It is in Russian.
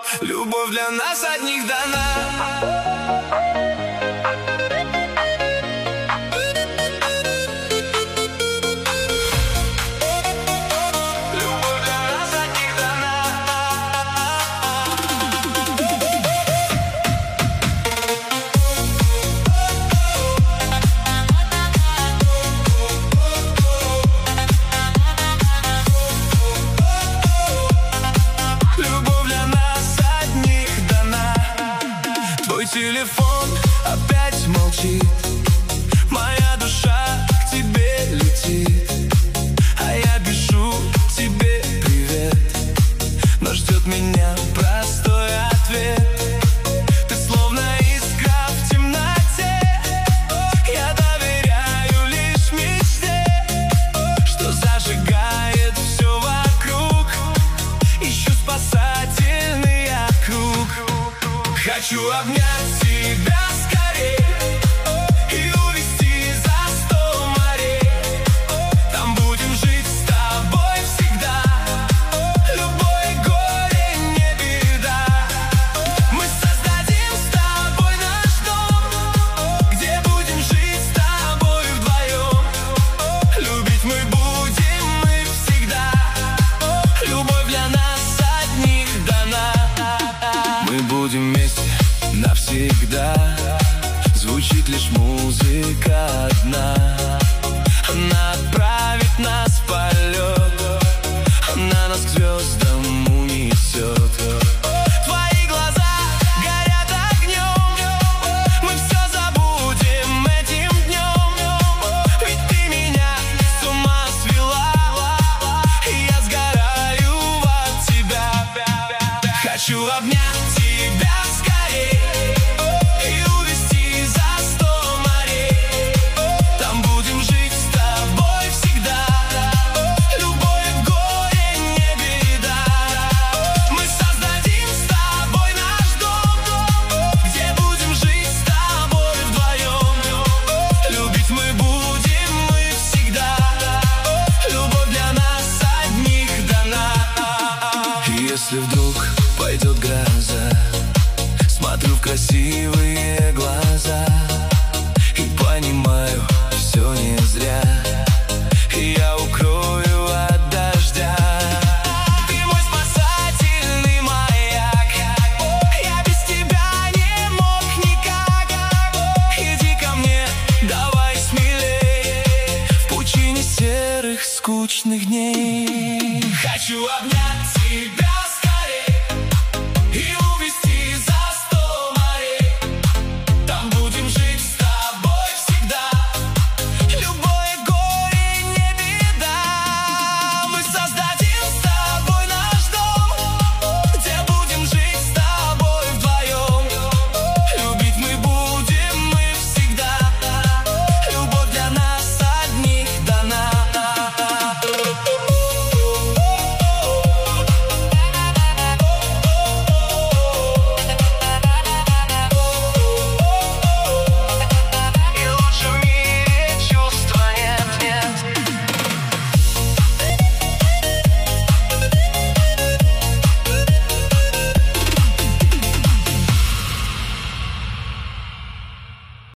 Любовь для нас одних дана. Телефон опять молчит, моя душа к тебе летит, а я пишу тебе привет, но ждет меня простой ответ. Ты словно искра в темноте, я доверяю лишь мечте, что зажигает все вокруг. Ищу спасательный круг. Хочу обнять тебя скорее и увести за 100 морей. Там будем жить с тобой всегда. Любое горе не беда. Мы создадим с тобой наш дом, где будем жить с тобой вдвоем. Любить мы будем мы всегда. Любовь для нас одних дана. Мы будем вместе навсегда. Звучит лишь музыка одна. Она отправит нас в полет, она нас к звездам унесет. Твои глаза горят огнем, мы все забудем этим днем. Ведь ты меня с ума свела, и я сгораю от тебя. Хочу обнять тебя скорее и увести за 100 морей. Там будем жить с тобой всегда. Любое горе не беда. Мы создадим с тобой наш дом, где будем жить с тобой вдвоем. Любить мы будем мы всегда. Любовь для нас одних дана. И если вдруг пойдет гроза, смотрю в красивые глаза и понимаю, все не зря. И я укрою от дождя. Ты мой спасательный маяк, я без тебя не мог никак. Иди ко мне, давай смелее, в пучине серых скучных дней. Хочу обнять тебя